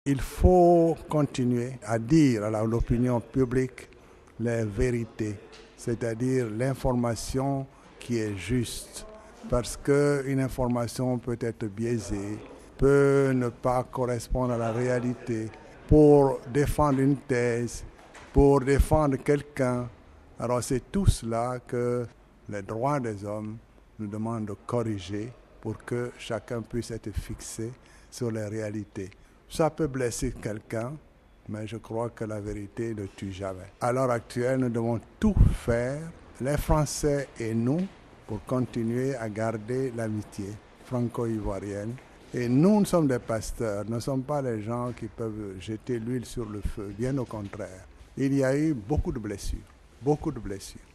Il faut continuer à dire à l'opinion publique les vérités, c'est-à-dire l'information qui est juste. Parce qu'une information peut être biaisée, peut ne pas correspondre à la réalité. Pour défendre une thèse, pour défendre quelqu'un, alors c'est tout cela que les droits des hommes nous demandent de corriger pour que chacun puisse être fixé sur les réalités. Ça peut blesser quelqu'un, mais je crois que la vérité ne tue jamais. À l'heure actuelle, nous devons tout faire, les Français et nous, pour continuer à garder l'amitié franco-ivoirienne. Et nous sommes des pasteurs, nous ne sommes pas les gens qui peuvent jeter l'huile sur le feu, bien au contraire. Il y a eu beaucoup de blessures, beaucoup de blessures.